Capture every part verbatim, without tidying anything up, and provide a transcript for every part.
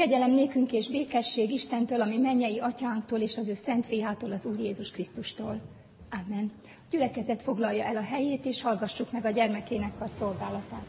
Kegyelem nékünk és békesség Istentől, ami mennyei atyánktól és az ő szent fiától, az Úr Jézus Krisztustól. Amen. A gyülekezet foglalja el a helyét, és hallgassuk meg a gyermekének a szolgálatát.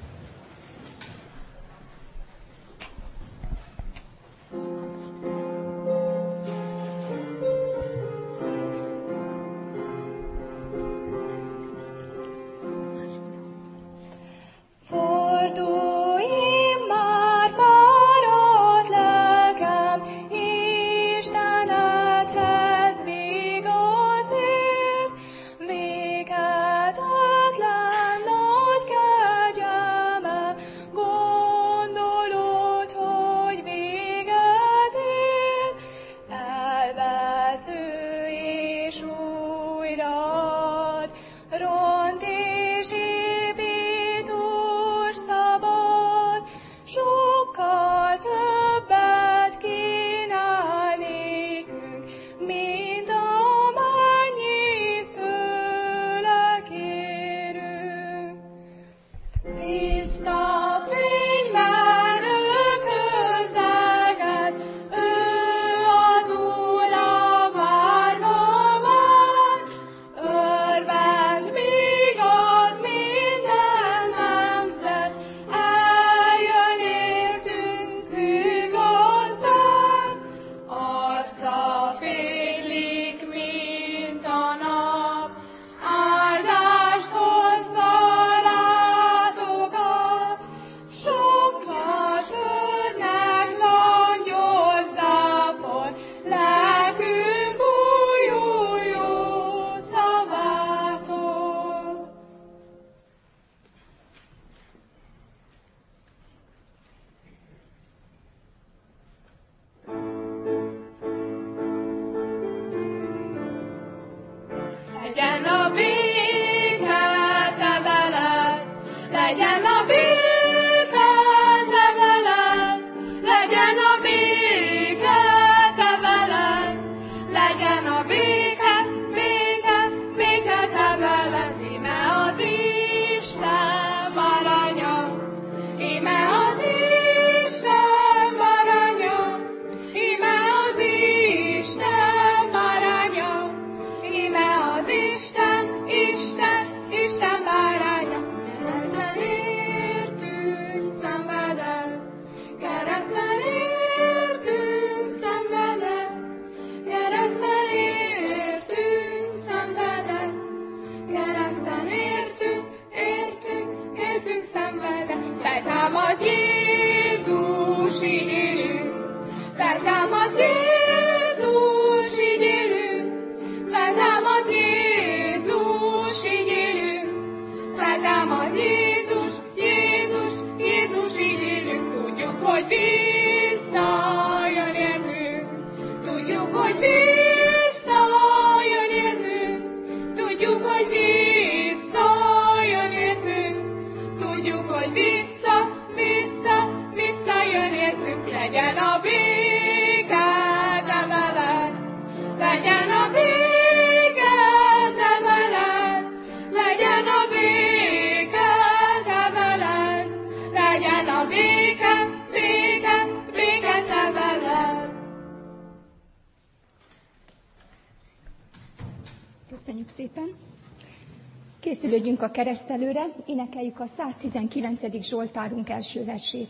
Köszönjük szépen! Készülődjünk a keresztelőre, énekeljük a száztizenkilencedik Zsoltárunk első versét.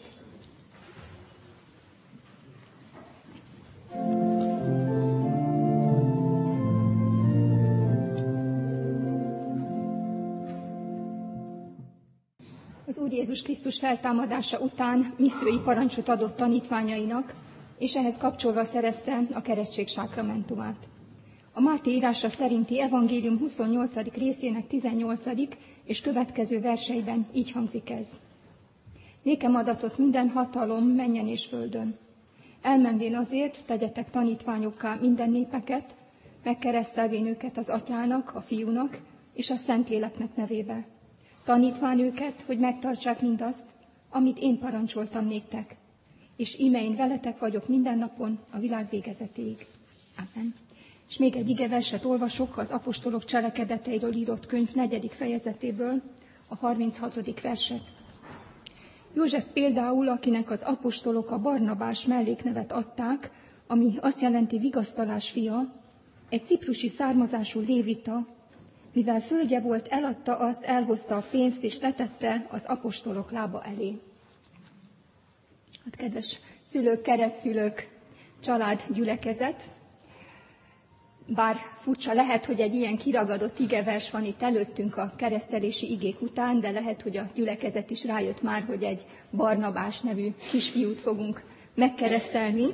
Az Úr Jézus Krisztus feltámadása után missziói parancsot adott tanítványainak, és ehhez kapcsolva szerezte a keresztség sákramentumát. A Máté írása szerinti evangélium huszonnyolcadik részének tizennyolcadik és következő verseiben így hangzik ez. Nékem adatott minden hatalom mennyen és földön. Elmenvén azért tegyetek tanítványokká minden népeket, megkeresztelvén őket az Atyának, a Fiúnak és a Szentléleknek nevébe. Tanítván őket, hogy megtartsák mindazt, amit én parancsoltam néktek. És íme én veletek vagyok minden napon a világ végezetéig. Amen. És még egy igeverset olvasok az apostolok cselekedeteiről írott könyv negyedik fejezetéből, a harminchatodik verset. József például, akinek az apostolok a Barnabás melléknevet adták, ami azt jelenti vigasztalás fia, egy ciprusi származású lévita, mivel földje volt, eladta azt, elhozta a pénzt és letette az apostolok lába elé. Hát kedves szülők, keresztszülők, család, gyülekezet, bár furcsa lehet, hogy egy ilyen kiragadott igevers van itt előttünk a keresztelési igék után, de lehet, hogy a gyülekezet is rájött már, hogy egy Barnabás nevű kisfiút fogunk megkeresztelni.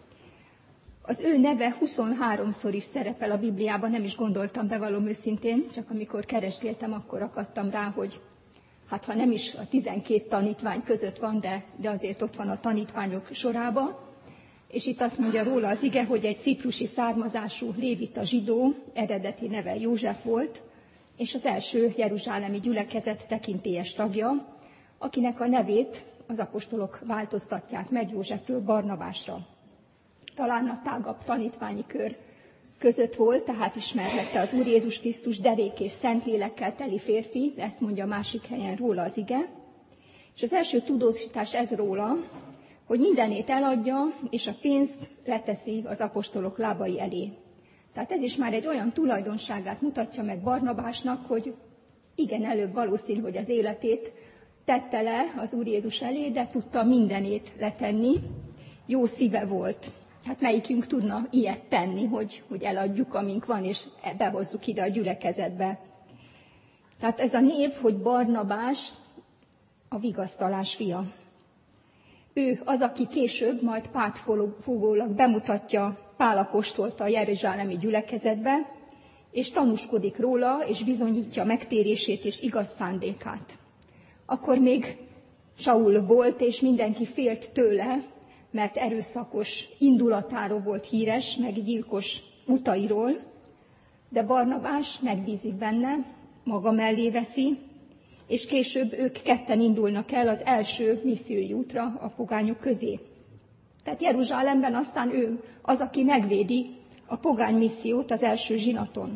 Az ő neve huszonháromszor is szerepel a Bibliában, nem is gondoltam, bevallom őszintén, csak amikor keresgéltem, akkor akadtam rá, hogy hát ha nem is a tizenkét tanítvány között van, de, de azért ott van a tanítványok sorába. És itt azt mondja róla az ige, hogy egy ciprusi származású lévita zsidó, eredeti neve József volt, és az első jeruzsálemi gyülekezet tekintélyes tagja, akinek a nevét az apostolok változtatják meg Józsefről Barnabásra. Talán a tágabb tanítványi kör között volt, tehát ismerhette az Úr Jézus Krisztus derék és szentlélekkel teli férfi, ezt mondja másik helyen róla az ige. És az első tudósítás ez róla, hogy mindenét eladja, és a pénzt leteszi az apostolok lábai elé. Tehát ez is már egy olyan tulajdonságát mutatja meg Barnabásnak, hogy igen, előbb valószínű, hogy az életét tette le az Úr Jézus elé, de tudta mindenét letenni. Jó szíve volt. Hát melyikünk tudna ilyet tenni, hogy, hogy eladjuk, amink van, és behozzuk ide a gyülekezetbe. Tehát ez a név, hogy Barnabás, a vigasztalás fia. Ő az, aki később majd pártfogólag bemutatja Pál apostolt a jeruzsálemi gyülekezetbe, és tanúskodik róla, és bizonyítja megtérését és igaz szándékát. Akkor még Saul volt, és mindenki félt tőle, mert erőszakos indulatáról volt híres, meg gyilkos utairól, de Barnabás megbízik benne, maga mellé veszi, és később ők ketten indulnak el az első missziói útra a pogányok közé. Tehát Jeruzsálemben aztán ő az, aki megvédi a pogány missziót az első zsinaton.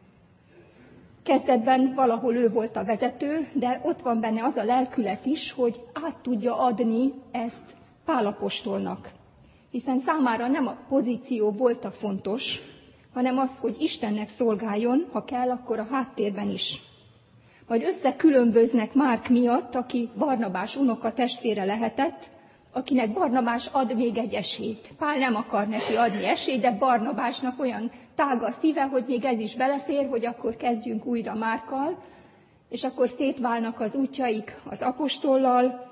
Kezdetben valahol ő volt a vezető, de ott van benne az a lelkület is, hogy át tudja adni ezt Pál apostolnak. Hiszen számára nem a pozíció volt a fontos, hanem az, hogy Istennek szolgáljon, ha kell, akkor a háttérben is. Majd összekülönböznek Márk miatt, aki Barnabás unoka testvére lehetett, akinek Barnabás ad még egy esélyt. Pál nem akar neki adni esélyt, de Barnabásnak olyan tága a szíve, hogy még ez is belefér, hogy akkor kezdjünk újra Márkkal, és akkor szétválnak az útjaik az apostollal.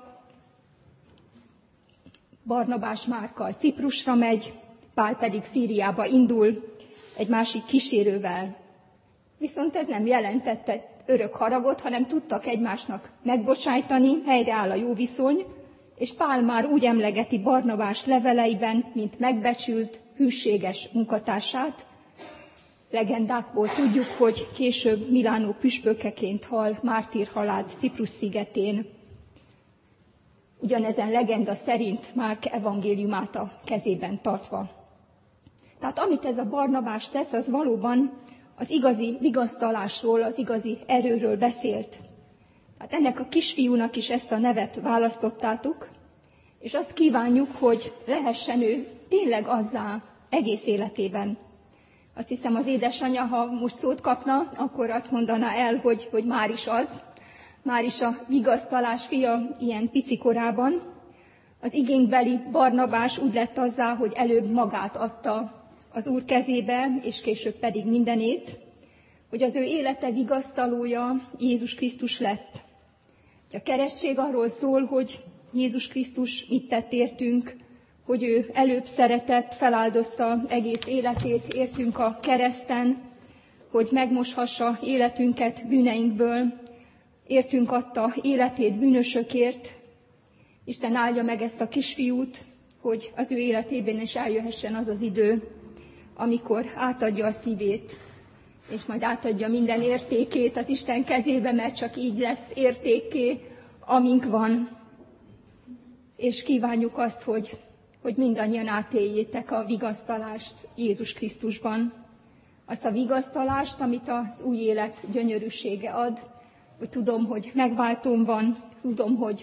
Barnabás Márkkal Ciprusra megy, Pál pedig Szíriába indul egy másik kísérővel. Viszont ez nem jelentette örök haragot, hanem tudtak egymásnak megbocsájtani, helyreáll a jó viszony, és Pál már úgy emlegeti Barnabás leveleiben, mint megbecsült, hűséges munkatársát. Legendákból tudjuk, hogy később Milánó püspökeként hal mártírhalált Ciprus szigetén. Ugyanezen legenda szerint Márk evangéliumát a kezében tartva. Tehát amit ez a Barnabás tesz, az valóban az igazi vigasztalásról, az igazi erőről beszélt. Tehát ennek a kisfiúnak is ezt a nevet választottátok, és azt kívánjuk, hogy lehessen ő tényleg azzá egész életében. Azt hiszem, az édesanyja, ha most szót kapna, akkor azt mondaná el, hogy, hogy már is az, már is a vigasztalás fia ilyen pici korában. Az igénybeli Barnabás úgy lett azzá, hogy előbb magát adta az Úr kezébe, és később pedig mindenét, hogy az ő élete vigasztalója Jézus Krisztus lett. A keresztség arról szól, hogy Jézus Krisztus mit tett értünk, hogy ő előbb szeretett, feláldozta egész életét értünk a kereszten, hogy megmoshassa életünket bűneinkből, értünk adta életét bűnösökért. Isten áldja meg ezt a kisfiút, hogy az ő életében is eljöhessen az az idő, amikor átadja a szívét, és majd átadja minden értékét az Isten kezébe, mert csak így lesz értékké, amink van. És kívánjuk azt, hogy, hogy mindannyian átéljétek a vigasztalást Jézus Krisztusban. Azt a vigasztalást, amit az új élet gyönyörűsége ad, hogy tudom, hogy megváltóm van, tudom, hogy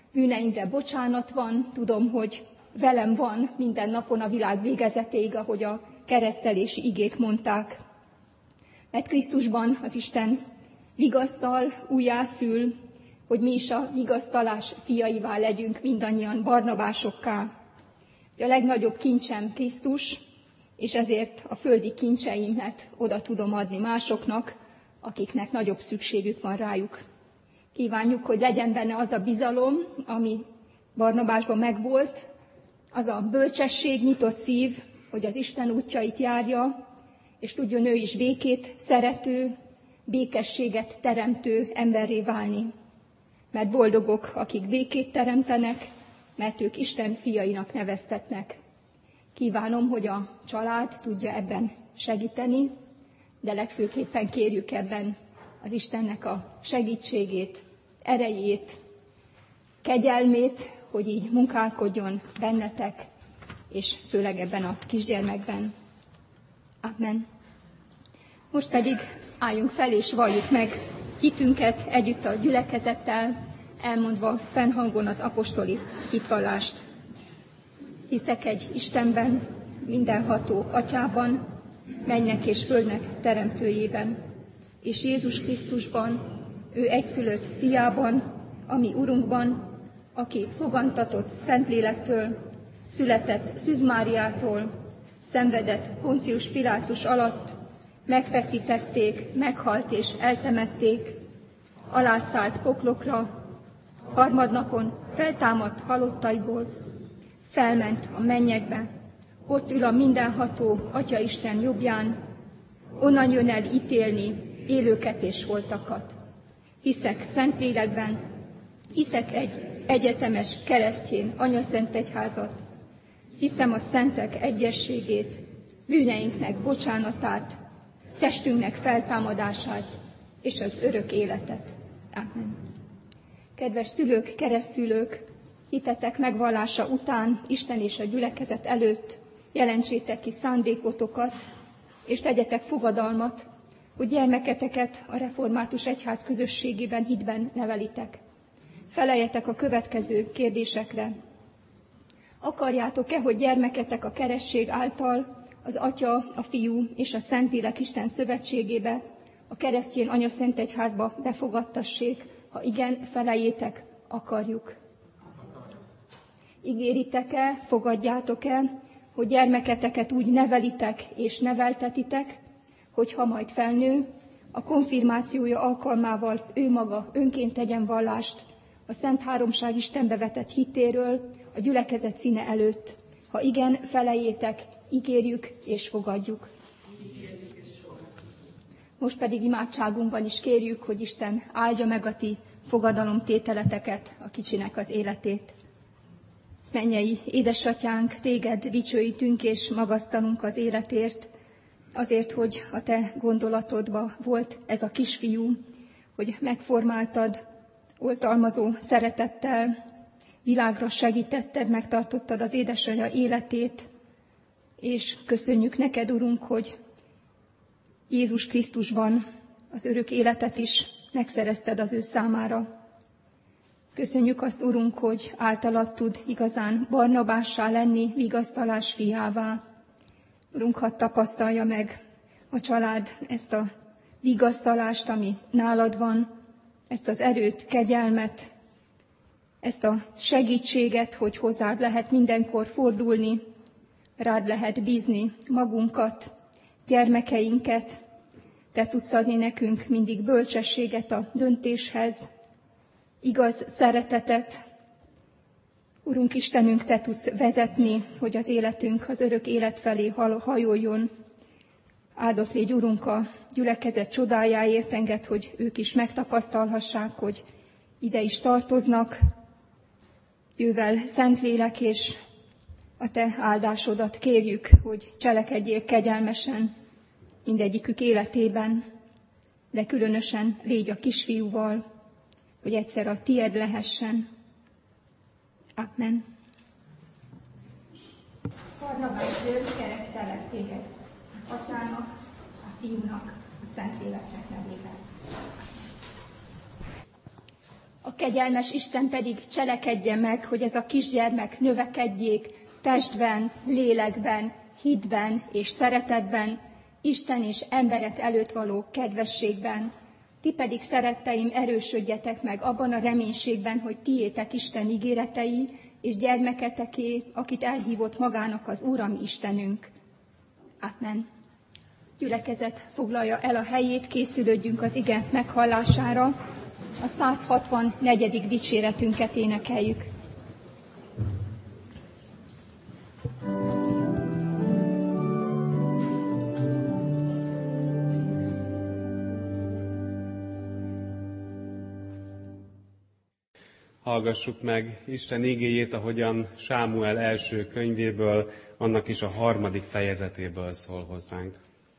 bűneimre bocsánat van, tudom, hogy velem van minden napon a világ végezetéig, ahogy a keresztelési igék mondták. Mert Krisztusban az Isten vigasztal, újjászül, hogy mi is a vigasztalás fiaivá legyünk mindannyian Barnabásokká. A legnagyobb kincsem Krisztus, és ezért a földi kincseimet oda tudom adni másoknak, akiknek nagyobb szükségük van rájuk. Kívánjuk, hogy legyen benne az a bizalom, ami Barnabásban megvolt, az a bölcsesség, nyitott szív, hogy az Isten útjait járja, és tudjon ő is békét szerető, békességet teremtő emberré válni. Mert boldogok, akik békét teremtenek, mert ők Isten fiainak neveztetnek. Kívánom, hogy a család tudja ebben segíteni, de legfőképpen kérjük ebben az Istennek a segítségét, erejét, kegyelmét, hogy így munkálkodjon bennetek, és főleg ebben a kisgyermekben. Amen. Most pedig álljunk fel és valljuk meg hitünket együtt a gyülekezettel, elmondva fennhangon az apostoli hitvallást. Hiszek egy Istenben, mindenható Atyában, mennek és földnek teremtőjében, és Jézus Krisztusban, ő egyszülött fiában, ami Urunkban, aki fogantatott Szentlélektől, született Szűz Máriától, szenvedett Poncius Pilátus alatt, megfeszítették, meghalt és eltemették, alászállt poklokra, harmadnapon feltámadt halottaiból, felment a mennyekbe, ott ül a mindenható Atyaisten jobbján, onnan jön el ítélni élőket és holtakat. Hiszek Szentlélekben, hiszek egy egyetemes keresztjén anyaszentegyházat, hiszem a szentek egyességét, bűneinknek bocsánatát, testünknek feltámadását és az örök életet. Amen. Kedves szülők, keresztszülők, hitetek megvallása után Isten és a gyülekezet előtt jelentsétek ki szándékotokat, és tegyetek fogadalmat, hogy gyermeketeket a református egyház közösségében hitben nevelitek. Feleljetek a következő kérdésekre. Akarjátok-e, hogy gyermeketek a keresztség által az Atya, a Fiú és a Szentlélek Isten szövetségébe, a keresztény anyaszentegyházba befogadtassék? Ha igen, feleljétek, akarjuk. Ígéritek-e, fogadjátok-e, hogy gyermeketeket úgy nevelitek és neveltetitek, hogy ha majd felnő, a konfirmációja alkalmával ő maga önként tegyen vallást a Szent Háromság Istenbe vetett hitéről a gyülekezet színe előtt? Ha igen, feleljétek, ígérjük és fogadjuk. Most pedig imádságunkban is kérjük, hogy Isten áldja meg a ti fogadalomtételeteket, a kicsinek az életét. Mennyei édesatyánk, téged dicsőítünk és magasztalunk az életért, azért, hogy a te gondolatodba volt ez a kisfiú, hogy megformáltad, oltalmazó szeretettel, világra segítetted, megtartottad az édesanyja életét, és köszönjük neked, Urunk, hogy Jézus Krisztusban az örök életet is megszerezted az ő számára. Köszönjük azt, Urunk, hogy általad tud igazán Barnabássá lenni, vigasztalás fiává. Urunk, hadd tapasztalja meg a család ezt a vigasztalást, ami nálad van, ezt az erőt, kegyelmet, ezt a segítséget, hogy hozzád lehet mindenkor fordulni, rád lehet bízni magunkat, gyermekeinket. Te tudsz adni nekünk mindig bölcsességet a döntéshez, igaz szeretetet. Urunk Istenünk, te tudsz vezetni, hogy az életünk az örök élet felé hajoljon. Áldott légy, Urunk, a gyülekezet csodájáért, engedd, hogy ők is megtapasztalhassák, hogy ide is tartoznak. Jövel Szentlélek, és a te áldásodat kérjük, hogy cselekedjél kegyelmesen mindegyikük életében, de különösen légy a kisfiúval, hogy egyszer a tied lehessen. Amen. Barnabás György keresztellek téged, az Atyának, a Fiúnak, a Szentléleknek nevében. A kegyelmes Isten pedig cselekedje meg, hogy ez a kisgyermek növekedjék testben, lélekben, hitben és szeretetben, Isten és emberek előtt való kedvességben. Ti pedig, szeretteim, erősödjetek meg abban a reménységben, hogy tiétek Isten ígéretei, és gyermeketeké, akit elhívott magának az Úr, ami Istenünk. Amen. Gyülekezet foglalja el a helyét, készülődjünk az ige meghallására. A száz hatvannegyedik dicséretünket énekeljük. Hallgassuk meg Isten igéjét, ahogyan Sámuel első könyvéből, annak is a harmadik fejezetéből szól hozzánk.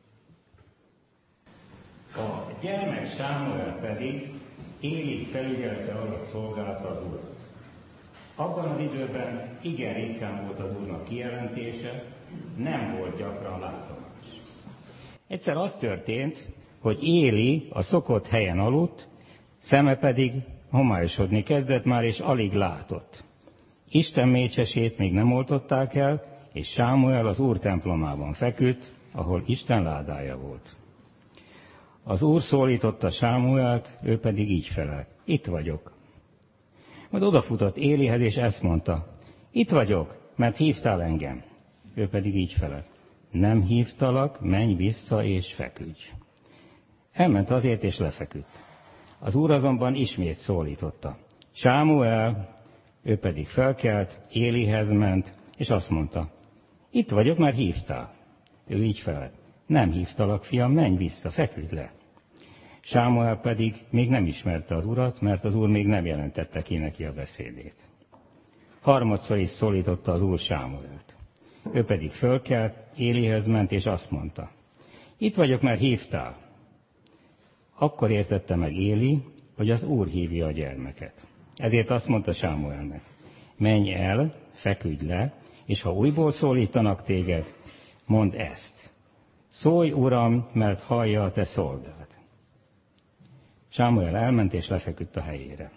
A gyermek Sámuel pedig Éli felügyelte alatt szolgálta az Urat. Abban az időben igen ritkán volt az Úrnak kijelentése, nem volt gyakran látomás. Egyszer az történt, hogy Éli a szokott helyen aludt, szeme pedig homályosodni kezdett már, és alig látott. Isten mécsesét még nem oltották el, és Sámuel az Úr templomában feküdt, ahol Isten ládája volt. Az Úr szólította Sámuelt, ő pedig így felelt: itt vagyok. Majd odafutott Élihez, és ezt mondta: itt vagyok, mert hívtál engem. Ő pedig így felelt: nem hívtalak, menj vissza és feküdj. Elment azért, és lefeküdt. Az Úr azonban ismét szólította: Sámuel, ő pedig felkelt, Élihez ment, és azt mondta: itt vagyok, mert hívtál. Ő így felelt: nem hívtalak, fiam, menj vissza, feküdj le. Sámuel pedig még nem ismerte az Urat, mert az Úr még nem jelentette ki neki a beszédét. Harmadszor is szólította az Úr Sámuelt. Ő pedig fölkelt, Élihez ment, és azt mondta: itt vagyok, mert hívtál. Akkor értette meg Éli, hogy az Úr hívja a gyermeket. Ezért azt mondta Sámuelnek: menj el, feküdj le, és ha újból szólítanak téged, mondd ezt: szólj, Uram, mert hallja a te szolgád. Sámuel elment, és lefeküdt a helyére.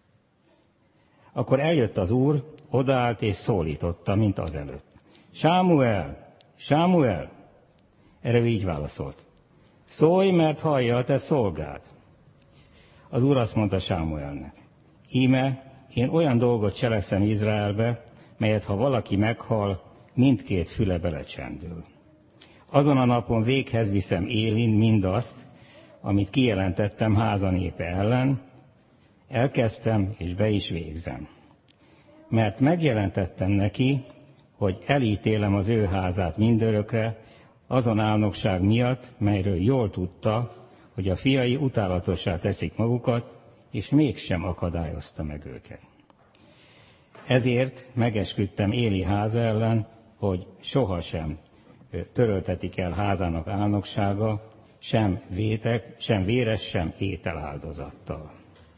Akkor eljött az Úr, odaállt, és szólította, mint azelőtt: Sámuel, Sámuel! Erre így válaszolt: szólj, mert hallja a te szolgád. Az Úr azt mondta Sámuelnek: íme, én olyan dolgot cselekszem Izraelbe, melyet ha valaki meghal, mindkét füle belecsendül. Azon a napon véghez viszem Élin mindazt, amit kijelentettem háza népe ellen, elkezdtem és be is végzem. Mert megjelentettem neki, hogy elítélem az ő házát mindörökre, azon álnokság miatt, melyről jól tudta, hogy a fiai utálatossá teszik magukat, és mégsem akadályozta meg őket. Ezért megesküdtem Éli háza ellen, hogy sohasem töröltetik el házának álnoksága, sem vétek, sem véres, sem ételáldozattal.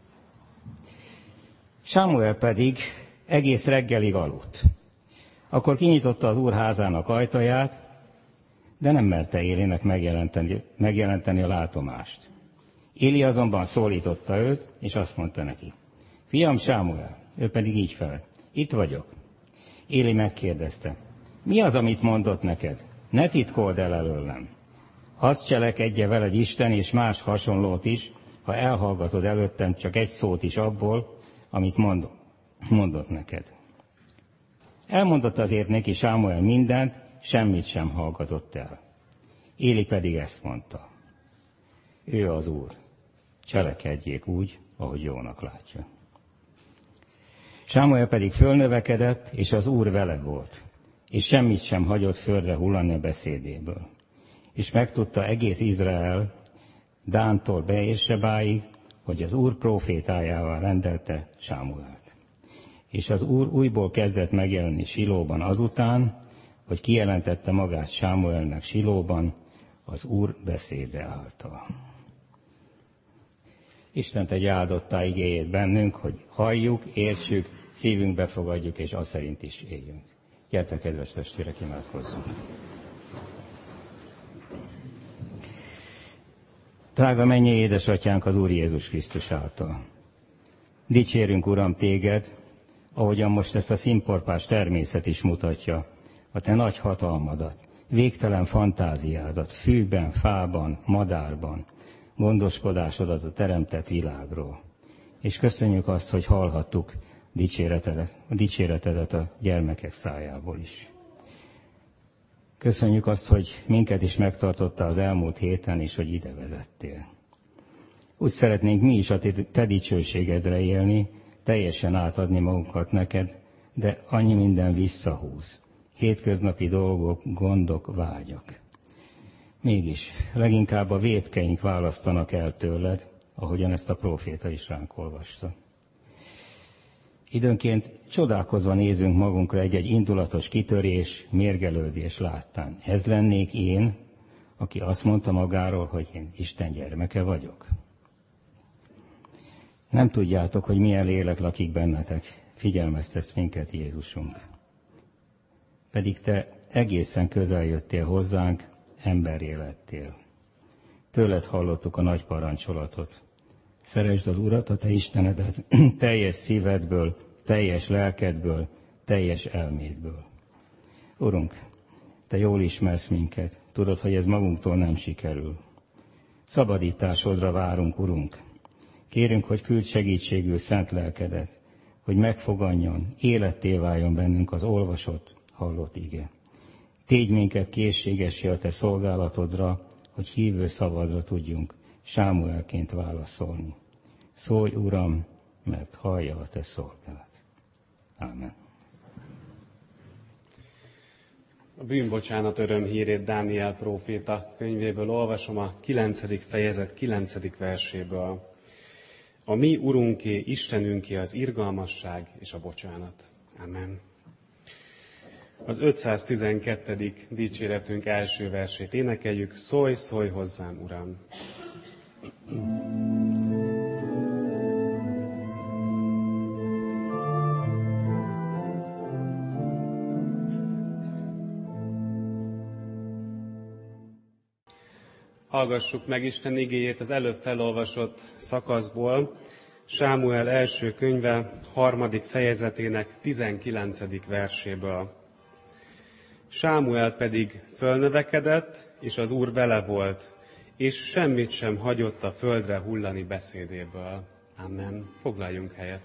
Sámuel pedig egész reggelig aludt. Akkor kinyitotta az Úr házának ajtaját, de nem merte Élinek megjelenteni, megjelenteni a látomást. Éli azonban szólította őt, és azt mondta neki: fiam Sámuel, ő pedig így felelt: itt vagyok. Éli megkérdezte: mi az, amit mondott neked? Ne titkold el előlem. Azt cselekedje veled Isten, és más hasonlót is, ha elhallgatod előttem csak egy szót is abból, amit mond, mondott neked. Elmondott azért neki Sámuel mindent, semmit sem hallgatott el. Éli pedig ezt mondta: ő az Úr, cselekedjék úgy, ahogy jónak látja. Sámuel pedig fölnövekedett, és az Úr vele volt, és semmit sem hagyott földre hullani a beszédéből. És megtudta egész Izrael, Dántól Beérsebáig, hogy az Úr prófétájával rendelte Sámuelt. És az Úr újból kezdett megjelenni Silóban azután, hogy kijelentette magát Sámuelnek Silóban az Úr beszéde által. Isten tegye áldottá igéjét bennünk, hogy halljuk, értsük, szívünkbe fogadjuk, és az szerint is éljünk. Gyertek, kedves testvérek, imádkozzunk! Drága mennyei édesatyánk az Úr Jézus Krisztus által! Dicsérünk, Uram, téged, ahogyan most ezt a színporpás természet is mutatja, a te nagy hatalmadat, végtelen fantáziádat, fűben, fában, madárban, gondoskodásodat a teremtett világról. És köszönjük azt, hogy hallhattuk dicséretedet, a dicséretedet a gyermekek szájából is. Köszönjük azt, hogy minket is megtartotta az elmúlt héten, és hogy ide vezettél. Úgy szeretnénk mi is a te dicsőségedre élni, teljesen átadni magunkat neked, de annyi minden visszahúz. Hétköznapi dolgok, gondok, vágyak. Mégis, leginkább a vétkeink választanak el tőled, ahogyan ezt a próféta is ránk olvasta. Időnként csodálkozva nézünk magunkra egy-egy indulatos kitörés, mérgelődés láttán. Ez lennék én, aki azt mondta magáról, hogy én Isten gyermeke vagyok. Nem tudjátok, hogy milyen lélek lakik bennetek, figyelmeztetsz minket, Jézusunk. Pedig te egészen közel jöttél hozzánk, emberré lettél. Tőled hallottuk a nagy parancsolatot. Szeresd az Urat, a te Istenedet, teljes szívedből, teljes lelkedből, teljes elmédből. Urunk, te jól ismersz minket, tudod, hogy ez magunktól nem sikerül. Szabadításodra várunk, Urunk. Kérünk, hogy küld segítségül szent lelkedet, hogy megfoganjon, életté váljon bennünk az olvasott, hallott ige. Tégy minket készségessé a te szolgálatodra, hogy hívő szavadra tudjunk Sámuelként válaszolni. Szólj, Uram, mert hallja a te szolgálat. Ámen. A bűnbocsánat örömhírét Dániel próféta könyvéből olvasom, a kilencedik fejezet kilencedik verséből. A mi Urunké, Istenünké az irgalmasság és a bocsánat. Amen. Az ötszáztizenkettedik dicséretünk első versét énekeljük. Szólj, szólj hozzám, Uram! Hallgassuk meg Isten igéjét az előbb felolvasott szakaszból, Sámuel első könyve harmadik fejezetének tizenkilencedik verséből. Sámuel pedig fölnövekedett, és az Úr vele volt, és semmit sem hagyott a földre hullani beszédéből. Amen. Foglaljunk helyet.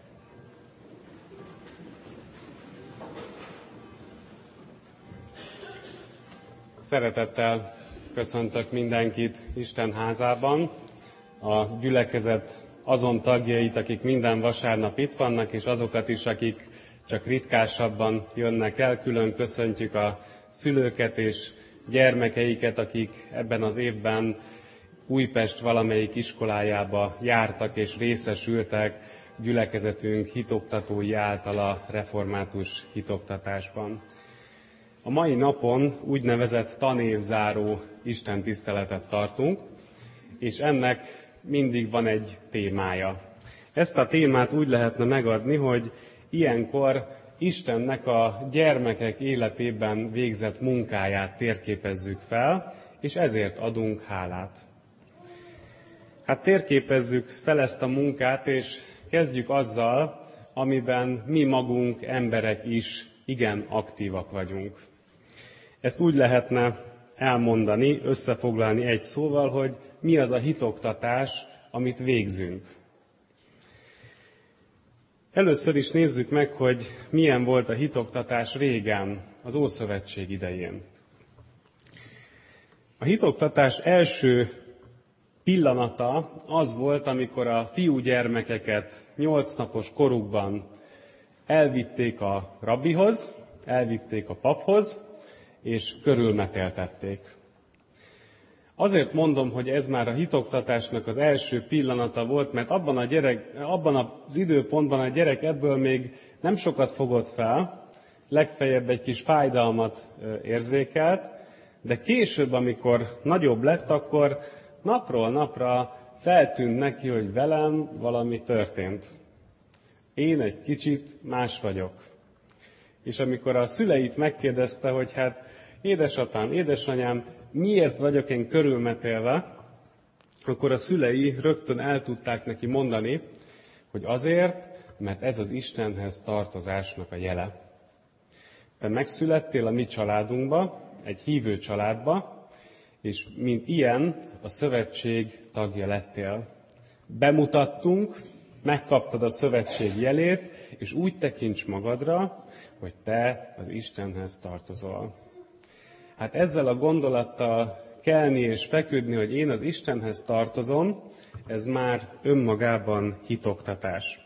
Szeretettel köszöntök mindenkit Isten házában, a gyülekezet azon tagjait, akik minden vasárnap itt vannak, és azokat is, akik csak ritkásabban jönnek el. Külön köszöntjük a szülőket és gyermekeiket, akik ebben az évben Újpest valamelyik iskolájába jártak és részesültek gyülekezetünk hitoktatói által a református hitoktatásban. A mai napon úgynevezett tanévzáró istentiszteletet tartunk, és ennek mindig van egy témája. Ezt a témát úgy lehetne megadni, hogy ilyenkor Istennek a gyermekek életében végzett munkáját térképezzük fel, és ezért adunk hálát. Hát térképezzük fel ezt a munkát, és kezdjük azzal, amiben mi magunk emberek is igen aktívak vagyunk. Ezt úgy lehetne elmondani, összefoglalni egy szóval, hogy mi az a hitoktatás, amit végzünk. Először is nézzük meg, hogy milyen volt a hitoktatás régen, az Ószövetség idején. A hitoktatás első pillanata az volt, amikor a fiúgyermekeket nyolc napos korukban elvitték a rabbihoz, elvitték a paphoz, és körülmetéltették. Azért mondom, hogy ez már a hitoktatásnak az első pillanata volt, mert abban, a gyerek, abban az időpontban a gyerek ebből még nem sokat fogott fel, legfeljebb egy kis fájdalmat érzékelt, de később, amikor nagyobb lett, akkor napról napra feltűnt neki, hogy velem valami történt. Én egy kicsit más vagyok. És amikor a szüleit megkérdezte, hogy hát édesapám, édesanyám, miért vagyok én körülmetélve, akkor a szülei rögtön el tudták neki mondani, hogy azért, mert ez az Istenhez tartozásnak a jele. Te megszülettél a mi családunkba, egy hívő családba, és mint ilyen a szövetség tagja lettél. Bemutattunk, megkaptad a szövetség jelét, és úgy tekints magadra, hogy te az Istenhez tartozol. Hát ezzel a gondolattal kelni és feküdni, hogy én az Istenhez tartozom, ez már önmagában hitoktatás.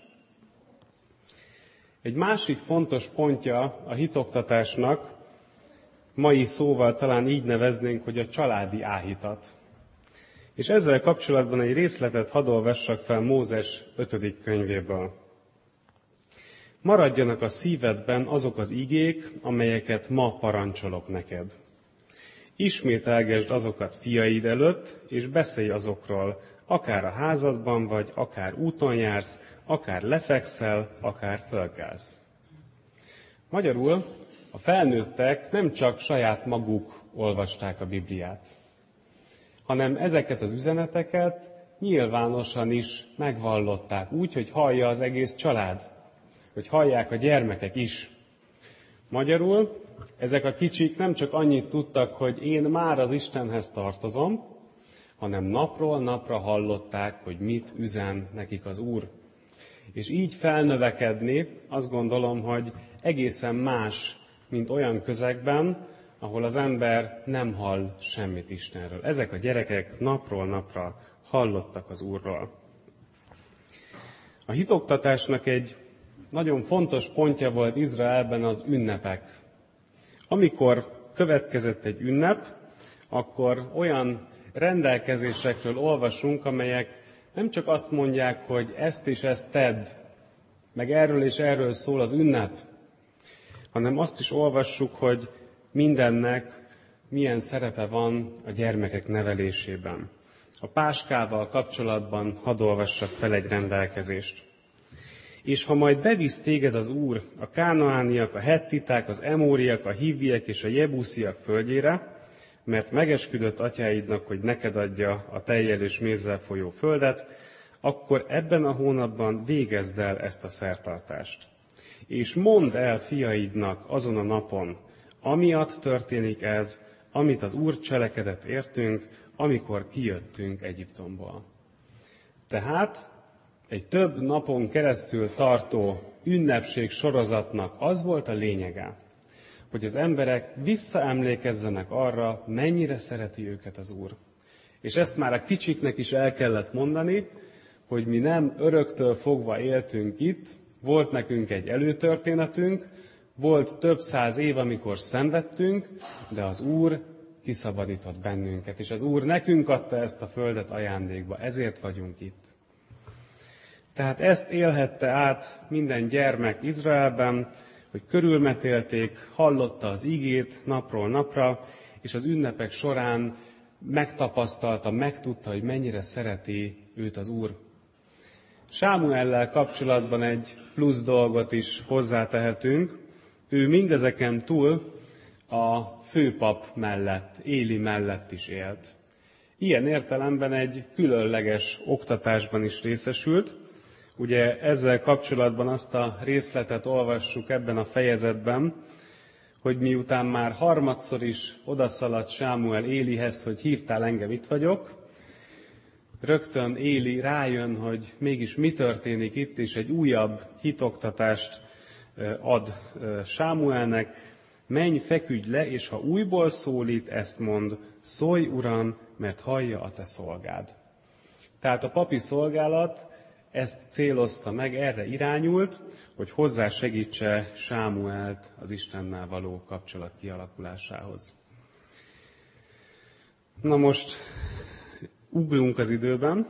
Egy másik fontos pontja a hitoktatásnak, mai szóval talán így neveznénk, hogy a családi áhítat. És ezzel kapcsolatban egy részletet hadd olvassak fel Mózes ötödik könyvéből. Maradjanak a szívedben azok az igék, amelyeket ma parancsolok neked. Ismételgesd azokat fiaid előtt, és beszélj azokról, akár a házadban vagy, akár úton jársz, akár lefekszel, akár fölkelsz. Magyarul a felnőttek nem csak saját maguk olvasták a Bibliát, hanem ezeket az üzeneteket nyilvánosan is megvallották, úgy, hogy hallja az egész család, hogy hallják a gyermekek is. Magyarul ezek a kicsik nem csak annyit tudtak, hogy én már az Istenhez tartozom, hanem napról napra hallották, hogy mit üzen nekik az Úr. És így felnövekedni, azt gondolom, hogy egészen más, mint olyan közegben, ahol az ember nem hall semmit Istenről. Ezek a gyerekek napról napra hallottak az Úrról. A hitoktatásnak egy nagyon fontos pontja volt Izraelben az ünnepek. Amikor következett egy ünnep, akkor olyan rendelkezésekről olvasunk, amelyek nem csak azt mondják, hogy ezt és ezt tedd, meg erről és erről szól az ünnep, hanem azt is olvassuk, hogy mindennek milyen szerepe van a gyermekek nevelésében. A páskával kapcsolatban hadd olvassak fel egy rendelkezést. És ha majd bevisz téged az Úr a kánaániak, a hettiták, az emóriak, a hivviek és a jebusziak földjére, mert megesküdött atyáidnak, hogy neked adja a tejjel és mézzel folyó földet, akkor ebben a hónapban végezd el ezt a szertartást. És mondd el fiaidnak azon a napon, amiatt történik ez, amit az Úr cselekedett értünk, amikor kijöttünk Egyiptomból. Tehát egy több napon keresztül tartó ünnepség sorozatnak az volt a lényege, hogy az emberek visszaemlékezzenek arra, mennyire szereti őket az Úr. És ezt már a kicsiknek is el kellett mondani, hogy mi nem öröktől fogva éltünk itt, volt nekünk egy előtörténetünk, volt több száz év, amikor szenvedtünk, de az Úr kiszabadított bennünket, és az Úr nekünk adta ezt a földet ajándékba, ezért vagyunk itt. Tehát ezt élhette át minden gyermek Izraelben, hogy körülmetélték, hallotta az igét napról napra, és az ünnepek során megtapasztalta, megtudta, hogy mennyire szereti őt az Úr. Sámuellel kapcsolatban egy plusz dolgot is hozzátehetünk. Ő mindezeken túl a főpap mellett, Éli mellett is élt. Ilyen értelemben egy különleges oktatásban is részesült. Ugye ezzel kapcsolatban azt a részletet olvassuk ebben a fejezetben, hogy miután már harmadszor is odaszaladt Sámuel Élihez, hogy hívtál engem, itt vagyok, rögtön Éli rájön, hogy mégis mi történik itt, és egy újabb hitoktatást ad Sámuelnek. Menj, feküdj le, és ha újból szólít, ezt mond, szólj, Uram, mert hallja a te szolgád. Tehát a papi szolgálat ezt célozta meg, erre irányult, hogy hozzásegítse Sámuelt az Istennel való kapcsolat kialakulásához. Na most ugrunk az időben.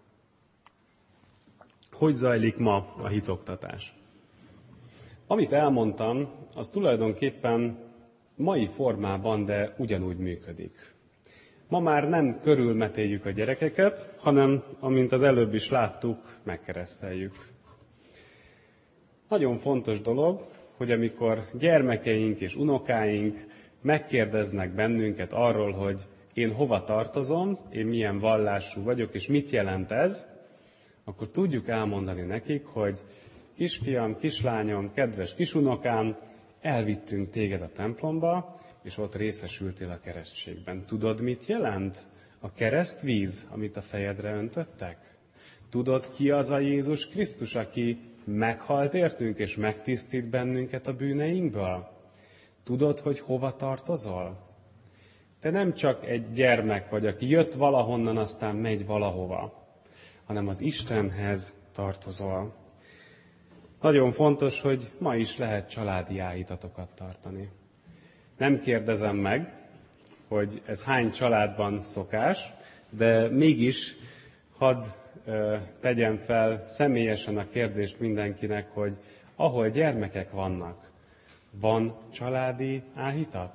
Hogy zajlik ma a hitoktatás? Amit elmondtam, az tulajdonképpen mai formában, de ugyanúgy működik. Ma már nem körülmetéljük a gyerekeket, hanem, amint az előbb is láttuk, megkereszteljük. Nagyon fontos dolog, hogy amikor gyermekeink és unokáink megkérdeznek bennünket arról, hogy én hova tartozom, én milyen vallású vagyok, és mit jelent ez, akkor tudjuk elmondani nekik, hogy kisfiam, kislányom, kedves kisunokám, elvittünk téged a templomba, és ott részesültél a keresztségben. Tudod, mit jelent a keresztvíz, amit a fejedre öntöttek? Tudod, ki az a Jézus Krisztus, aki meghalt értünk, és megtisztít bennünket a bűneinkből? Tudod, hogy hova tartozol? Te nem csak egy gyermek vagy, aki jött valahonnan, aztán megy valahova, hanem az Istenhez tartozol. Nagyon fontos, hogy ma is lehet családi áhítatokat tartani. Nem kérdezem meg, hogy ez hány családban szokás, de mégis hadd tegyem fel személyesen a kérdést mindenkinek, hogy ahol gyermekek vannak, van családi áhítat?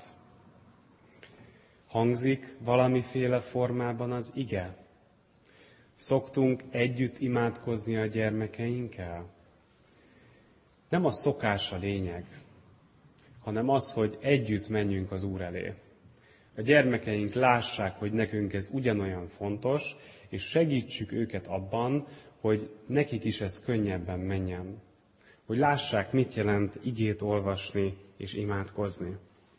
Hangzik valamiféle formában az ige? Szoktunk együtt imádkozni a gyermekeinkkel? Nem a szokás a lényeg, hanem az, hogy együtt menjünk az Úr elé. A gyermekeink lássák, hogy nekünk ez ugyanolyan fontos, és segítsük őket abban, hogy nekik is ez könnyebben menjen. Hogy lássák, mit jelent igét olvasni és imádkozni.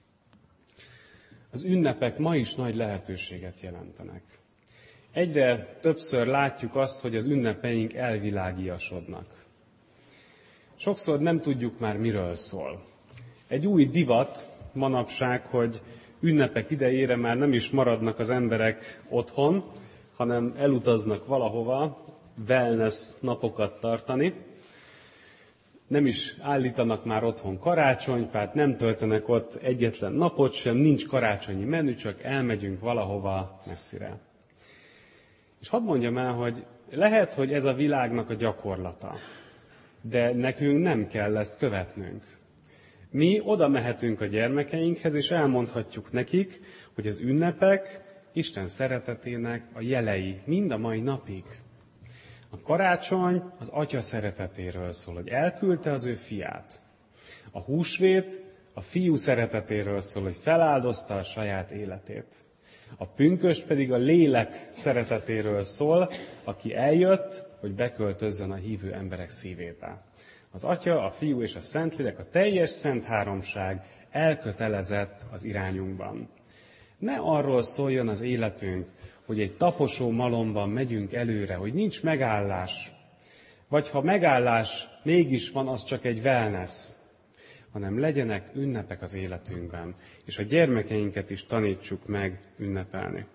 Az ünnepek ma is nagy lehetőséget jelentenek. Egyre többször látjuk azt, hogy az ünnepeink elvilágiasodnak. Sokszor nem tudjuk már, miről szól. Egy új divat manapság, hogy ünnepek idejére már nem is maradnak az emberek otthon, hanem elutaznak valahova wellness napokat tartani. Nem is állítanak már otthon karácsonyfát, nem töltenek ott egyetlen napot sem, nincs karácsonyi menü, csak elmegyünk valahova messzire. És hadd mondjam el, hogy lehet, hogy ez a világnak a gyakorlata, de nekünk nem kell ezt követnünk. Mi oda mehetünk a gyermekeinkhez, és elmondhatjuk nekik, hogy az ünnepek Isten szeretetének a jelei mind a mai napig. A karácsony az Atya szeretetéről szól, hogy elküldte az ő fiát. A húsvét a fiú szeretetéről szól, hogy feláldozta a saját életét. A pünkösd pedig a lélek szeretetéről szól, aki eljött, hogy beköltözzön a hívő emberek szívébe. Az Atya, a Fiú és a Szentlélek, a teljes szent háromság elkötelezett az irányunkban. Ne arról szóljon az életünk, hogy egy taposó malomban megyünk előre, hogy nincs megállás, vagy ha megállás mégis van, az csak egy wellness, hanem legyenek ünnepek az életünkben, és a gyermekeinket is tanítsuk meg ünnepelni.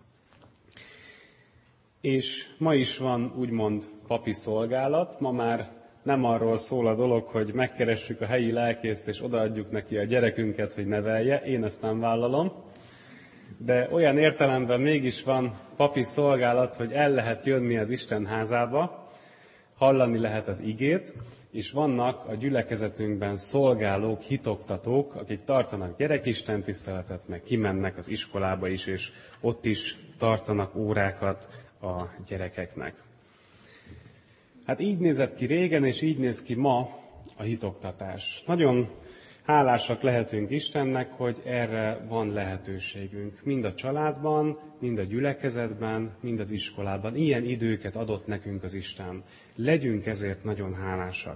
És ma is van úgymond papi szolgálat, ma már nem arról szól a dolog, hogy megkeressük a helyi lelkészt, és odaadjuk neki a gyerekünket, hogy nevelje, én ezt nem vállalom, de olyan értelemben mégis van papi szolgálat, hogy el lehet jönni az Isten házába, hallani lehet az igét, és vannak a gyülekezetünkben szolgálók, hitoktatók, akik tartanak gyerekistentiszteletet, meg kimennek az iskolába is, és ott is tartanak órákat a gyerekeknek. Hát így nézett ki régen, és így néz ki ma a hitoktatás. Nagyon hálásak lehetünk Istennek, hogy erre van lehetőségünk. Mind a családban, mind a gyülekezetben, mind az iskolában. Ilyen időket adott nekünk az Isten. Legyünk ezért nagyon hálásak.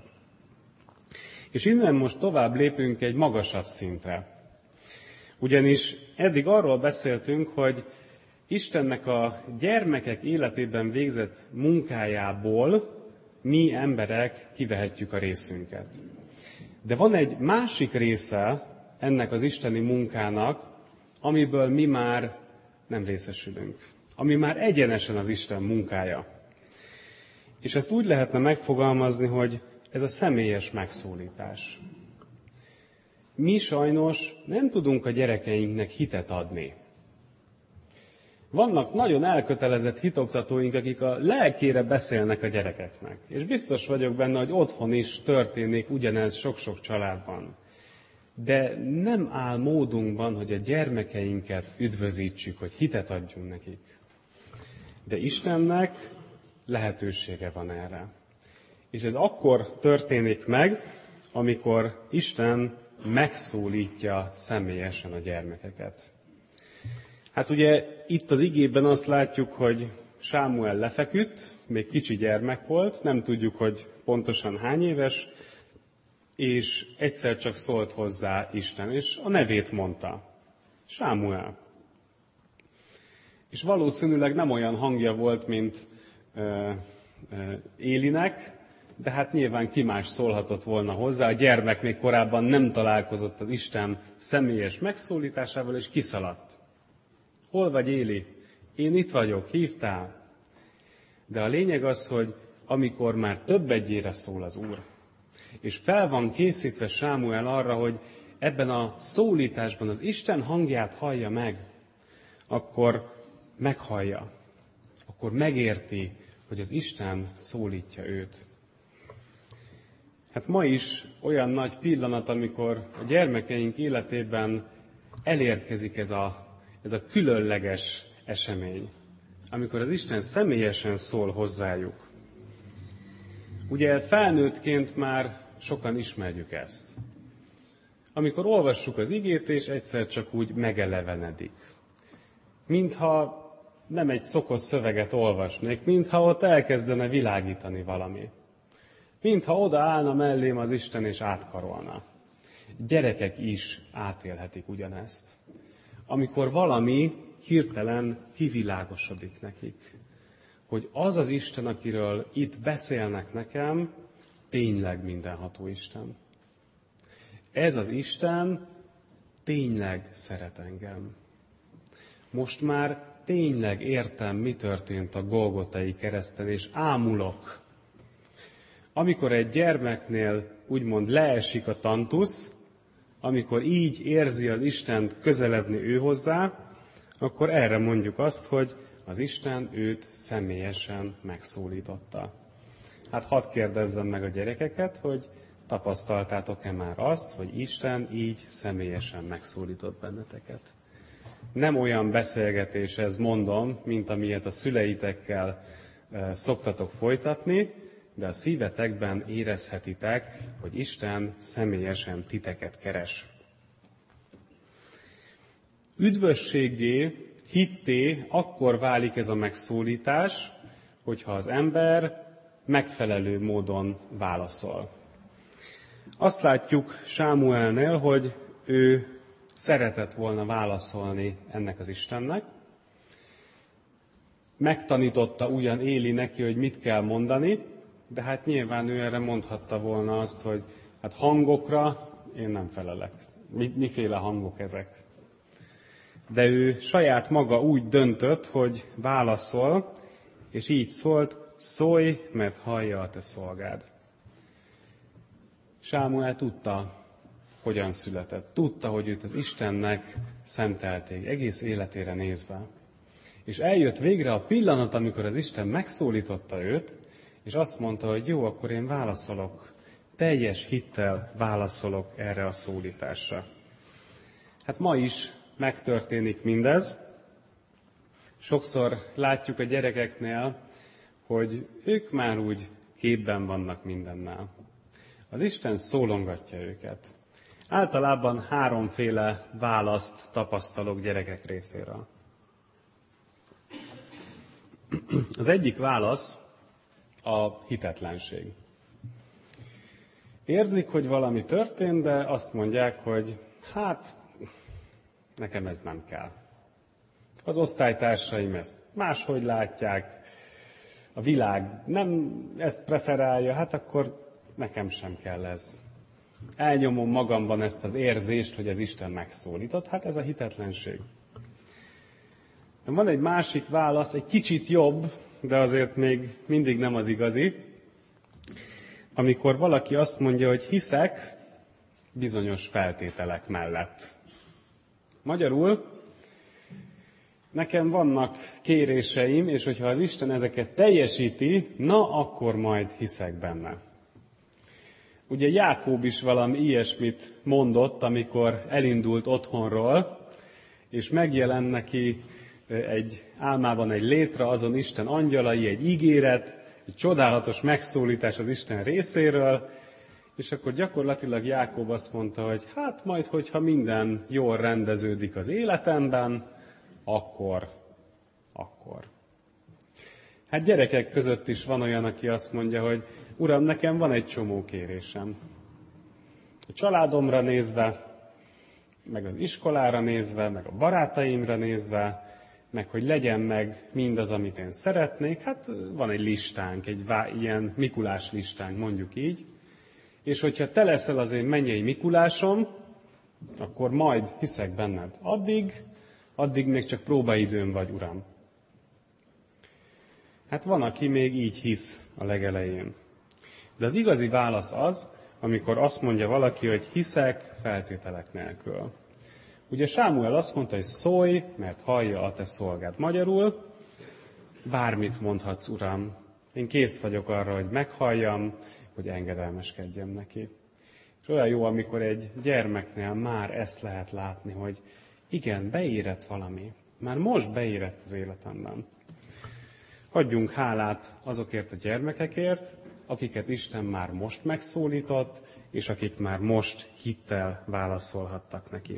És innen most tovább lépünk egy magasabb szintre. Ugyanis eddig arról beszéltünk, hogy Istennek a gyermekek életében végzett munkájából mi emberek kivehetjük a részünket. De van egy másik része ennek az isteni munkának, amiből mi már nem részesülünk. Ami már egyenesen az Isten munkája. És ezt úgy lehetne megfogalmazni, hogy ez a személyes megszólítás. Mi sajnos nem tudunk a gyerekeinknek hitet adni. Vannak nagyon elkötelezett hitoktatóink, akik a lelkére beszélnek a gyerekeknek. És biztos vagyok benne, hogy otthon is történik ugyanez sok-sok családban. De nem áll módunkban, hogy a gyermekeinket üdvözítsük, hogy hitet adjunk nekik. De Istennek lehetősége van erre. És ez akkor történik meg, amikor Isten megszólítja személyesen a gyermekeket. Hát ugye itt az igében azt látjuk, hogy Sámuel lefeküdt, még kicsi gyermek volt, nem tudjuk, hogy pontosan hány éves, és egyszer csak szólt hozzá Isten, és a nevét mondta. Sámuel. És valószínűleg nem olyan hangja volt, mint ö, ö, Élinek, de hát nyilván ki más szólhatott volna hozzá. A gyermek még korábban nem találkozott az Isten személyes megszólításával, és kiszaladt. Hol vagy, Éli? Én itt vagyok, hívtál? De a lényeg az, hogy amikor már több egyére szól az Úr, és fel van készítve Sámuel arra, hogy ebben a szólításban az Isten hangját hallja meg, akkor meghallja, akkor megérti, hogy az Isten szólítja őt. Hát ma is olyan nagy pillanat, amikor a gyermekeink életében elérkezik ez a, ez a különleges esemény, amikor az Isten személyesen szól hozzájuk. Ugye felnőttként már sokan ismerjük ezt. Amikor olvassuk az igét, és egyszer csak úgy megelevenedik. Mintha nem egy szokott szöveget olvasnék, mintha ott elkezdene világítani valami. Mintha oda állna mellém az Isten és átkarolna. Gyerekek is átélhetik ugyanezt. Amikor valami hirtelen kivilágosodik nekik, hogy az az Isten, akiről itt beszélnek nekem, tényleg mindenható Isten. Ez az Isten tényleg szeret engem. Most már tényleg értem, mi történt a Golgotai kereszten, és ámulok. Amikor egy gyermeknél úgymond leesik a tantusz, amikor így érzi az Istent közeledni ő hozzá, akkor erre mondjuk azt, hogy az Isten őt személyesen megszólította. Hát hadd kérdezzem meg a gyerekeket, hogy tapasztaltátok-e már azt, hogy Isten így személyesen megszólított benneteket. Nem olyan beszélgetés ez, mondom, mint amilyet a szüleitekkel szoktatok folytatni, de a szívetekben érezhetitek, hogy Isten személyesen titeket keres. Üdvösséggé, hitté akkor válik ez a megszólítás, hogyha az ember megfelelő módon válaszol. Azt látjuk Sámuelnél, hogy ő szeretett volna válaszolni ennek az Istennek. Megtanította ugyan Éli neki, hogy mit kell mondani, de hát nyilván ő erre mondhatta volna azt, hogy hát hangokra én nem felelek. Mi, miféle hangok ezek? De ő saját maga úgy döntött, hogy válaszol, és így szólt, szólj, mert hallja a te szolgád. Sámuel tudta, hogyan született. Tudta, hogy őt az Istennek szentelték, egész életére nézve. És eljött végre a pillanat, amikor az Isten megszólította őt, és azt mondta, hogy jó, akkor én válaszolok. Teljes hittel válaszolok erre a szólításra. Hát ma is megtörténik mindez. Sokszor látjuk a gyerekeknél, hogy ők már úgy képben vannak mindennel. Az Isten szólongatja őket. Általában háromféle választ tapasztalok gyerekek részéről. Az egyik válasz a hitetlenség. Érzik, hogy valami történt, de azt mondják, hogy hát, nekem ez nem kell. Az osztálytársaim ezt máshogy látják, a világ nem ezt preferálja, hát akkor nekem sem kell ez. Elnyomom magamban ezt az érzést, hogy az Isten megszólított, hát ez a hitetlenség. De van egy másik válasz, egy kicsit jobb, de azért még mindig nem az igazi, amikor valaki azt mondja, hogy hiszek bizonyos feltételek mellett. Magyarul, nekem vannak kéréseim, és hogyha az Isten ezeket teljesíti, na akkor majd hiszek benne. Ugye Jákób is valami ilyesmit mondott, amikor elindult otthonról, és megjelen neki egy álmában egy létre, azon Isten angyalai, egy ígéret, egy csodálatos megszólítás az Isten részéről, és akkor gyakorlatilag Jákób azt mondta, hogy hát majd, hogyha minden jól rendeződik az életemben, akkor, akkor. Hát gyerekek között is van olyan, aki azt mondja, hogy Uram, nekem van egy csomó kérésem. A családomra nézve, meg az iskolára nézve, meg a barátaimra nézve, meg hogy legyen meg mindaz, amit én szeretnék, hát van egy listánk, egy vá- ilyen Mikulás listánk, mondjuk így, és hogyha te leszel az én mennyei Mikulásom, akkor majd hiszek benned. Addig, addig még csak próbaidőm vagy, Uram. Hát van, aki még így hisz a legelején. De az igazi válasz az, amikor azt mondja valaki, hogy hiszek feltételek nélkül. Ugye Sámuel azt mondta, hogy szólj, mert hallja a te szolgád. Magyarul, bármit mondhatsz, Uram. Én kész vagyok arra, hogy meghalljam, hogy engedelmeskedjem neki. És olyan jó, amikor egy gyermeknél már ezt lehet látni, hogy igen, beérett valami. Már most beérett az életemben. Adjunk hálát azokért a gyermekekért, akiket Isten már most megszólított, és akik már most hittel válaszolhattak neki.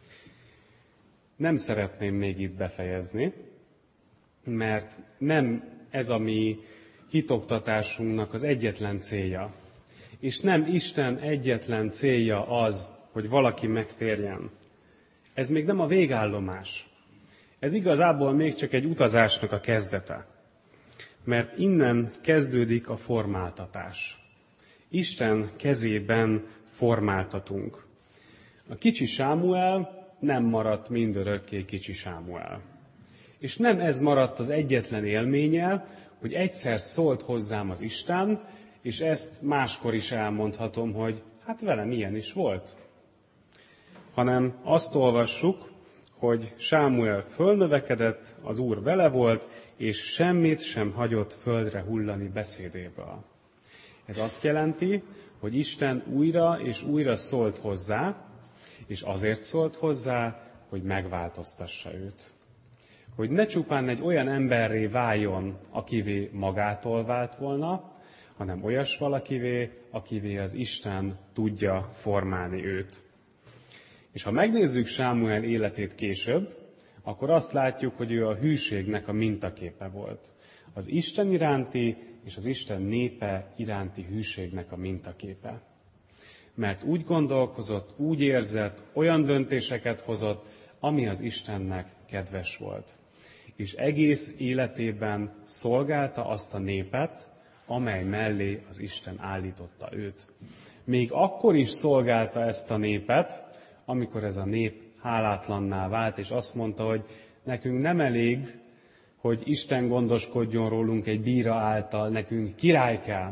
Nem szeretném még itt befejezni, mert nem ez a mi hitoktatásunknak az egyetlen célja. És nem Isten egyetlen célja az, hogy valaki megtérjen. Ez még nem a végállomás. Ez igazából még csak egy utazásnak a kezdete. Mert innen kezdődik a formáltatás. Isten kezében formáltatunk. A kicsi Sámuel nem maradt mindörökké kicsi Sámuel. És nem ez maradt az egyetlen élménye, hogy egyszer szólt hozzám az Isten, és ezt máskor is elmondhatom, hogy hát velem ilyen is volt. Hanem azt olvassuk, hogy Sámuel fölnövekedett, az Úr vele volt, és semmit sem hagyott földre hullani beszédéből. Ez azt jelenti, hogy Isten újra és újra szólt hozzá, és azért szólt hozzá, hogy megváltoztassa őt. Hogy ne csupán egy olyan emberré váljon, akivé magától vált volna, hanem olyas valakivé, akivé az Isten tudja formálni őt. És ha megnézzük Sámuel életét később, akkor azt látjuk, hogy ő a hűségnek a mintaképe volt. Az Isten iránti és az Isten népe iránti hűségnek a mintaképe. Mert úgy gondolkozott, úgy érzett, olyan döntéseket hozott, ami az Istennek kedves volt. És egész életében szolgálta azt a népet, amely mellé az Isten állította őt. Még akkor is szolgálta ezt a népet, amikor ez a nép hálátlanná vált, és azt mondta, hogy nekünk nem elég, hogy Isten gondoskodjon rólunk egy bíra által, nekünk király kell.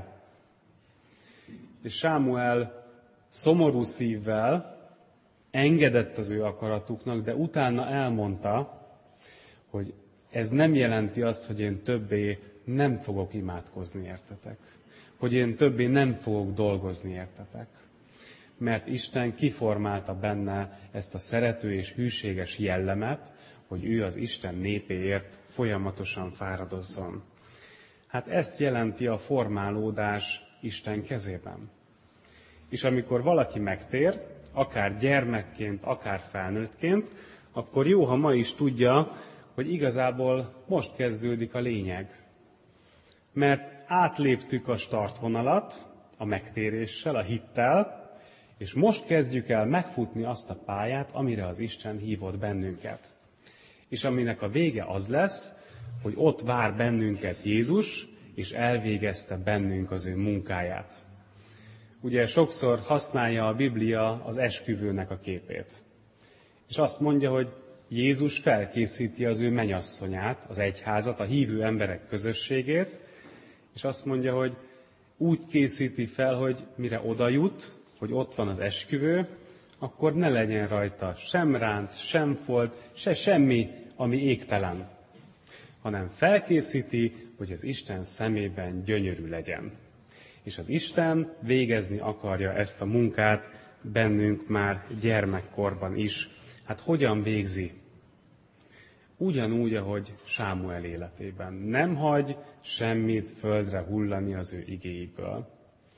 És Sámuel szomorú szívvel engedett az ő akaratuknak, de utána elmondta, hogy ez nem jelenti azt, hogy én többé nem fogok imádkozni értetek. Hogy én többé nem fogok dolgozni értetek. Mert Isten kiformálta benne ezt a szerető és hűséges jellemet, hogy ő az Isten népéért folyamatosan fáradozzon. Hát ezt jelenti a formálódás Isten kezében. És amikor valaki megtér, akár gyermekként, akár felnőttként, akkor jó, ha ma is tudja, hogy igazából most kezdődik a lényeg. Mert átléptük a startvonalat a megtéréssel, a hittel, és most kezdjük el megfutni azt a pályát, amire az Isten hívott bennünket. És aminek a vége az lesz, hogy ott vár bennünket Jézus, és elvégezte bennünk az ő munkáját. Ugye sokszor használja a Biblia az esküvőnek a képét. És azt mondja, hogy Jézus felkészíti az ő mennyasszonyát, az egyházat, a hívő emberek közösségét, és azt mondja, hogy úgy készíti fel, hogy mire oda jut, hogy ott van az esküvő, akkor ne legyen rajta sem ránc, sem folt, se semmi, ami égtelen, hanem felkészíti, hogy az Isten szemében gyönyörű legyen. És az Isten végezni akarja ezt a munkát bennünk már gyermekkorban is. Hát hogyan végzi? Ugyanúgy, ahogy Sámuel életében. Nem hagy semmit földre hullani az ő igéiből.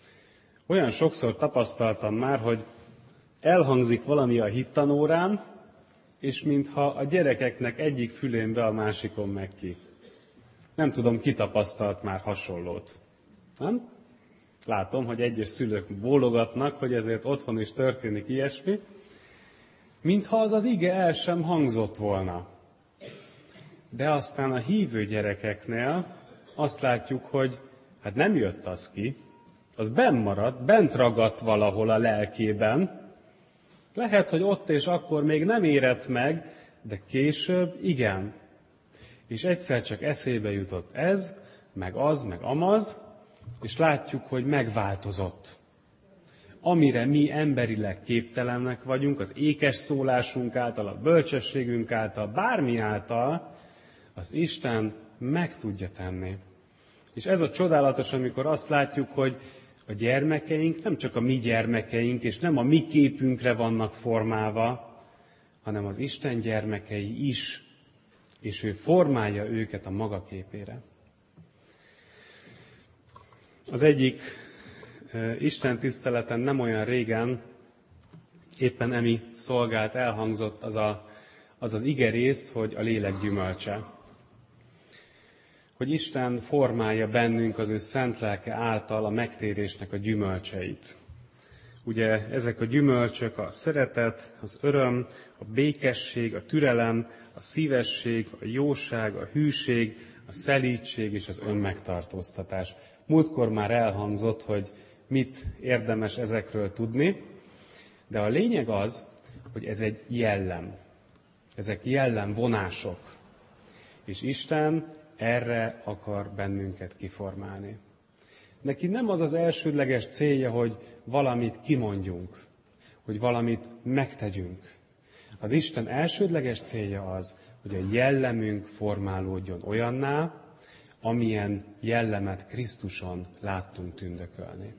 Olyan sokszor tapasztaltam már, hogy elhangzik valami a hittanórán, és mintha a gyerekeknek egyik fülén be, a másikon meg ki. Nem tudom, ki tapasztalt már hasonlót. Nem? látom, hogy egyes szülők bólogatnak, hogy ezért otthon is történik ilyesmi, mintha az az ige el sem hangzott volna. De aztán a hívő gyerekeknél azt látjuk, hogy hát nem jött az ki, az benn maradt, bent ragadt valahol a lelkében. Lehet, hogy ott és akkor még nem érett meg, de később igen. És egyszer csak eszébe jutott ez, meg az, meg amaz, és látjuk, hogy megváltozott. Amire mi emberileg képtelenek vagyunk, az ékes szólásunk által, a bölcsességünk által, bármi által, az Isten meg tudja tenni. És ez a csodálatos, amikor azt látjuk, hogy a gyermekeink nem csak a mi gyermekeink, és nem a mi képünkre vannak formálva, hanem az Isten gyermekei is, és ő formálja őket a maga képére. Az egyik Isten tiszteleten nem olyan régen, éppen emi szolgált, elhangzott az a, az, az igerész, hogy a lélek gyümölcse. Hogy Isten formálja bennünk az ő szent lelke által a megtérésnek a gyümölcseit. Ugye ezek a gyümölcsök a szeretet, az öröm, a békesség, a türelem, a szívesség, a jóság, a hűség, a szelídség és az önmegtartóztatás. Múltkor már elhangzott, hogy mit érdemes ezekről tudni, de a lényeg az, hogy ez egy jellem. Ezek jellemvonások. És Isten erre akar bennünket kiformálni. Neki nem az az elsődleges célja, hogy valamit kimondjunk, hogy valamit megtegyünk. Az Isten elsődleges célja az, hogy a jellemünk formálódjon olyanná, amilyen jellemet Krisztuson láttunk tündökölni.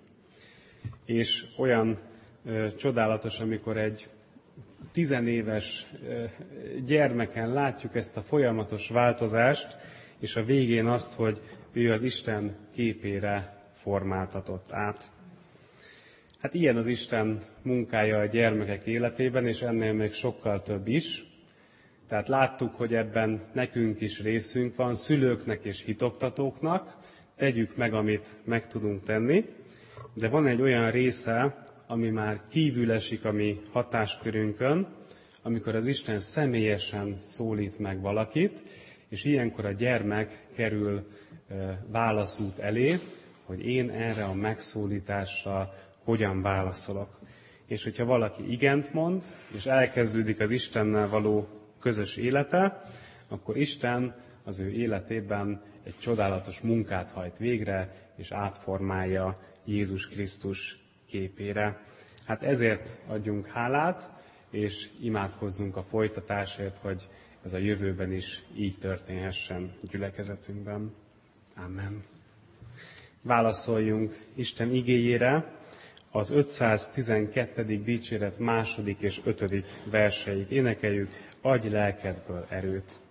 És olyan ö, csodálatos, amikor egy tizenéves ö, gyermeken látjuk ezt a folyamatos változást, és a végén azt, hogy ő az Isten képére formáltatott át. Hát ilyen az Isten munkája a gyermekek életében, és ennél még sokkal több is. Tehát láttuk, hogy ebben nekünk is részünk van, szülőknek és hitoktatóknak, tegyük meg, amit meg tudunk tenni, de van egy olyan része, ami már kívül esik a mi hatáskörünkön, amikor az Isten személyesen szólít meg valakit, és ilyenkor a gyermek kerül válaszút elé, hogy én erre a megszólításra hogyan válaszolok. És hogyha valaki igent mond, és elkezdődik az Istennel való közös élete, akkor Isten az ő életében egy csodálatos munkát hajt végre, és átformálja Jézus Krisztus képére. Hát ezért adjunk hálát, és imádkozzunk a folytatásért, hogy ez a jövőben is így történhessen gyülekezetünkben. Amen. Válaszoljunk Isten igéjére az ötszáztizenkettedik dicséret második és ötödik verseit. Énekeljük, adj lelkedből erőt.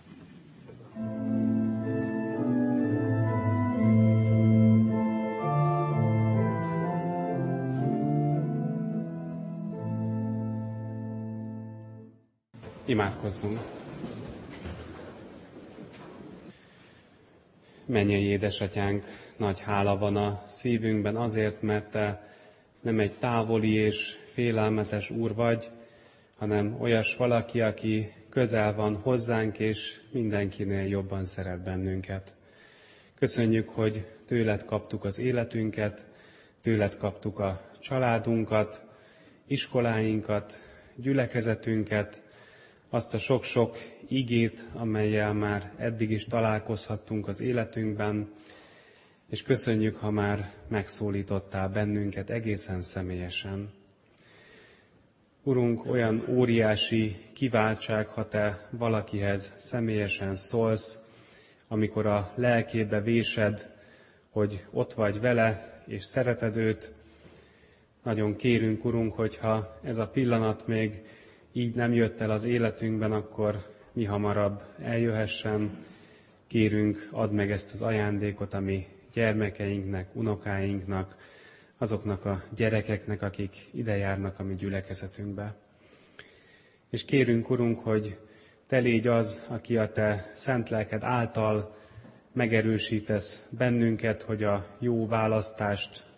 Imádkozzunk. Mennyei édesatyánk, nagy hála van a szívünkben azért, mert te nem egy távoli és félelmetes úr vagy, hanem olyas valaki, aki közel van hozzánk, és mindenkinél jobban szeret bennünket. Köszönjük, hogy tőled kaptuk az életünket, tőled kaptuk a családunkat, iskoláinkat, gyülekezetünket, azt a sok-sok igét, amellyel már eddig is találkozhattunk az életünkben, és köszönjük, ha már megszólítottál bennünket egészen személyesen. Urunk, olyan óriási kiváltság, ha te valakihez személyesen szólsz, amikor a lelkébe vésed, hogy ott vagy vele, és szereted őt. Nagyon kérünk, Urunk, hogyha ez a pillanat még így nem jött el az életünkben, akkor mi hamarabb eljöhessen. Kérünk, add meg ezt az ajándékot a mi gyermekeinknek, unokáinknak, azoknak a gyerekeknek, akik ide járnak a mi gyülekezetünkbe. És kérünk, Urunk, hogy te légy az, aki a te szent lelked által megerősítesz bennünket, hogy a jó választást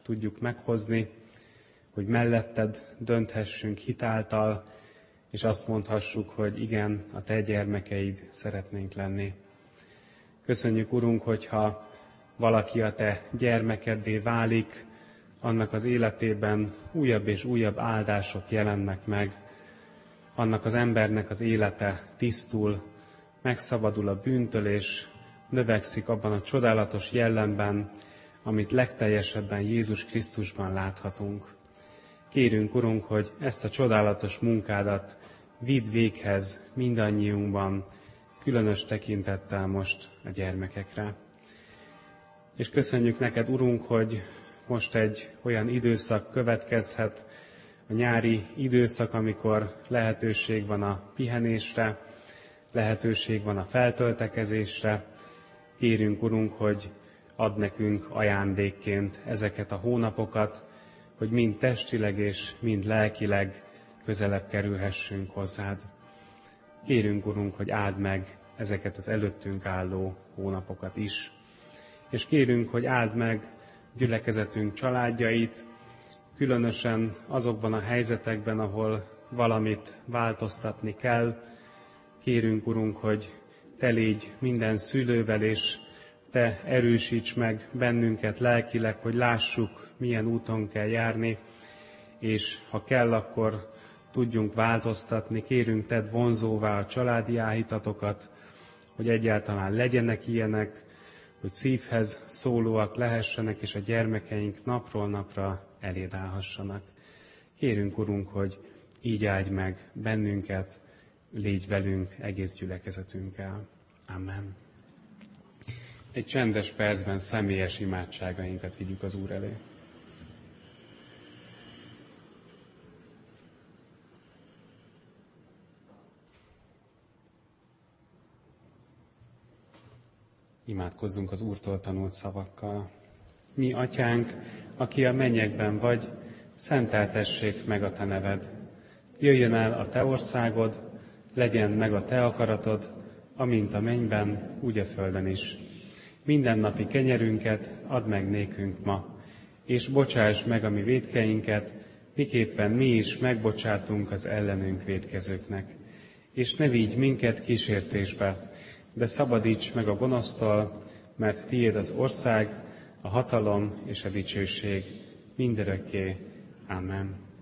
tudjuk meghozni, hogy melletted dönthessünk hitáltal, és azt mondhassuk, hogy igen, a te gyermekeid szeretnénk lenni. Köszönjük, Urunk, hogyha valaki a te gyermekeddé válik, annak az életében újabb és újabb áldások jelennek meg, annak az embernek az élete tisztul, megszabadul a bűntől, és növekszik abban a csodálatos jellemben, amit legteljesebben Jézus Krisztusban láthatunk. Kérünk, Urunk, hogy ezt a csodálatos munkádat vidd véghez mindannyiunkban, különös tekintettel most a gyermekekre. És köszönjük neked, Urunk, hogy most egy olyan időszak következhet, a nyári időszak, amikor lehetőség van a pihenésre, lehetőség van a feltöltekezésre. Kérünk, Urunk, hogy add nekünk ajándékként ezeket a hónapokat, hogy mind testileg és mind lelkileg közelebb kerülhessünk hozzád. Kérünk, Urunk, hogy áld meg ezeket az előttünk álló hónapokat is. És kérünk, hogy áld meg gyülekezetünk családjait, különösen azokban a helyzetekben, ahol valamit változtatni kell. Kérünk, Urunk, hogy te légy minden szülővel, és te erősíts meg bennünket lelkileg, hogy lássuk, milyen úton kell járni, és ha kell, akkor tudjunk változtatni. Kérünk, tedd vonzóvá a családi áhítatokat, hogy egyáltalán legyenek ilyenek, hogy szívhez szólóak lehessenek, és a gyermekeink napról napra eléd állhassanak. Kérünk, Urunk, hogy így áldj meg bennünket, légy velünk egész gyülekezetünkkel. Amen. Egy csendes percben személyes imádságainkat vigyük az Úr elé. Imádkozzunk az Úrtól tanult szavakkal. Mi, Atyánk, aki a mennyekben vagy, szenteltessék meg a te neved. Jöjjön el a te országod, legyen meg a te akaratod, amint a mennyben, úgy a földön is. Mindennapi kenyerünket add meg nékünk ma, és bocsásd meg a mi vétkeinket, miképpen mi is megbocsátunk az ellenünk vétkezőknek. És ne vigy minket kísértésbe, de szabadíts meg a gonosztól, mert tiéd az ország, a hatalom és a dicsőség mindörökké. Amen.